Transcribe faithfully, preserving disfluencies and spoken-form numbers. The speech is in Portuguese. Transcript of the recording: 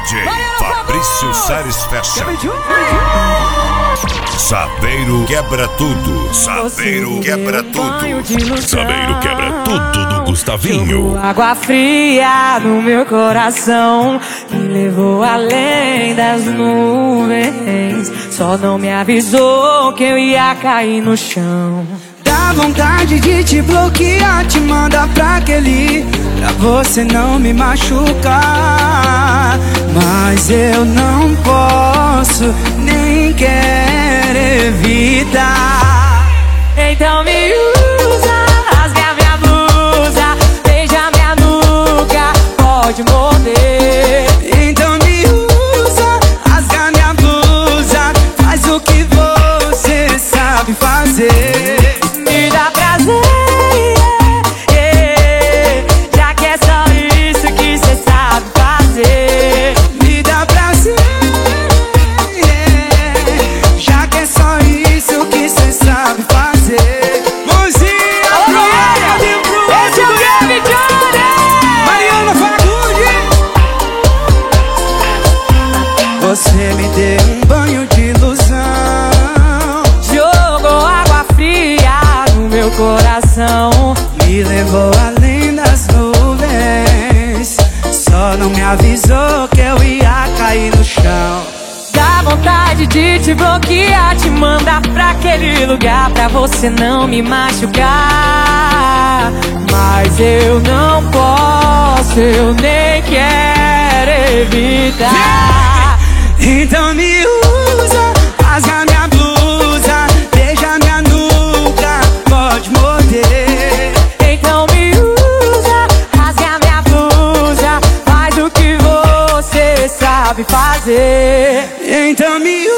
J Fabrício Sares Fashion. Saveiro quebra tudo. Saveiro quebra tudo. Saveiro quebra tudo do Gustavinho. Jogou água fria no meu coração, me levou além das nuvens. Só não me avisou que eu ia cair no chão. Dá vontade de te bloquear, te mandar pra aquele, pra você não me machucar. Mas eu não posso, nem quero evitar. Então me usa, rasga minha blusa, beija minha nuca, pode morder. Então me usa, rasga minha blusa, faz o que você sabe fazer. Me dá prazer, yeah, yeah, já que é só isso que cê sabe fazer. Me dá prazer, yeah, já que é só isso que cê sabe fazer. Mãozinha pro alto e pro Esse é o Game Johnny! Mariana Fagundes. Você me deu um banho de ilusão, Jogou água fria no meu coração, me levou além das nuvens. Só não me avisou que eu ia cair no chão. dá vontade de te bloquear, te mandar pra aquele lugar, pra você não me machucar. Mas eu não posso, eu nem quero evitar. Então me usa, rasga minha blusa, beija minha nuca, pode morder. Então me usa, rasga minha blusa, faz o que você sabe fazer. Então me